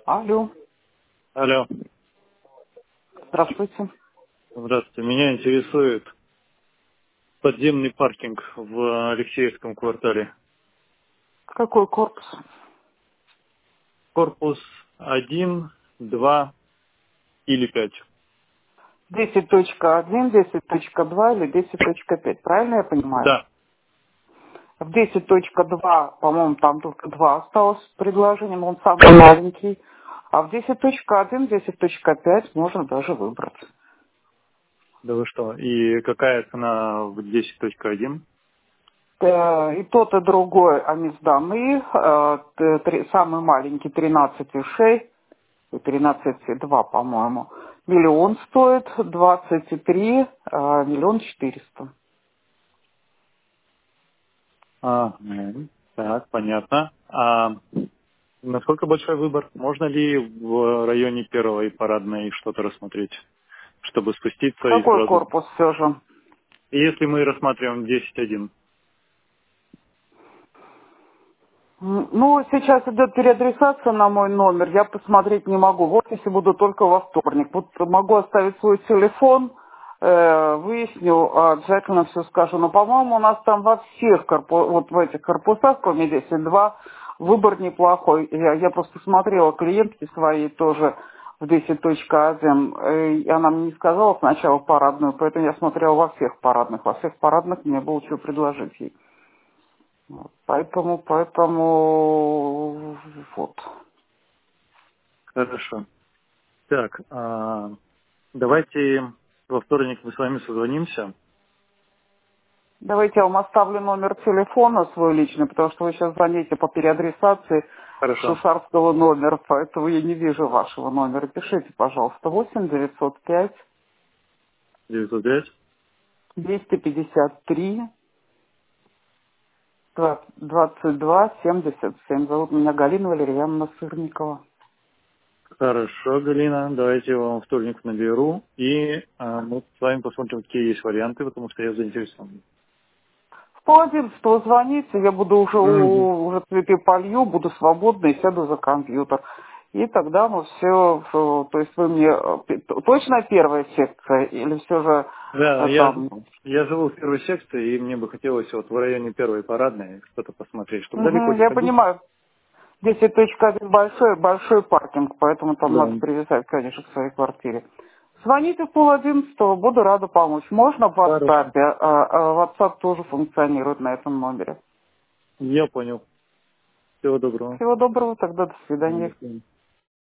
Алло, Алло, здравствуйте. здравствуйте. Меня интересует подземный паркинг в Алексеевском квартале. Какой корпус? Корпус 1, 2 или 5. 10.1, 10.2 или 10.5, правильно я понимаю? Да, В 10.2, по-моему, там только два осталось предложения, но он самый маленький. А в 10.1, 10.5 можно даже выбрать. да вы что? И какая цена в 10.1? И тот, и другой, они сданы. Самый маленький 13,6 и 13,2, по-моему. Миллион стоит, 23, миллион 400. Так, понятно. А насколько большой выбор? Можно ли в районе первой парадной что-то рассмотреть, чтобы спуститься и Какой сразу? корпус все же? Если мы рассматриваем 10.1. Ну, сейчас идет переадресация на мой номер, я посмотреть не могу. Вот если буду только во вторник. Вот могу оставить свой телефон, выясню, обязательно все скажу. Но, по-моему, у нас там во всех вот в этих корпусах, кроме 10.2, выбор неплохой. Я просто смотрела клиентки своей тоже в 10.1, и она мне не сказала сначала парадную, поэтому я смотрела во всех парадных. Во всех парадных мне было что предложить ей. Вот. Поэтому вот. Хорошо. Так, давайте во вторник мы с вами созвонимся. Давайте я вам оставлю номер телефона свой личный, потому что вы сейчас звоните по переадресации Хорошо. шушарского номера, поэтому я не вижу вашего номера. Пишите, пожалуйста, 8 905 905. 253 22 77. Зовут меня Галина Валерьяновна Сырникова. Хорошо, Галина. Давайте я вам вторник наберу. И мы с вами посмотрим, какие есть варианты, потому что я заинтересован. В 11 звоните, я буду уже, Мгм. уже цветы полью, буду свободна и сяду за компьютер. И тогда мы все, то есть вы мне точно первая секция или все же Да, там. я живу в первой секции, и мне бы хотелось вот в районе первой парадной что-то посмотреть, чтобы далеко Мгм, не я ходить. понимаю, 10.1 большой паркинг, поэтому там Да. надо привязать, конечно, к своей квартире. Звоните в 10:30, буду рада помочь. Можно в WhatsApp, Хорошо. WhatsApp тоже функционирует на этом номере. Я понял. Всего доброго. Всего доброго, тогда до До свидания. свидания.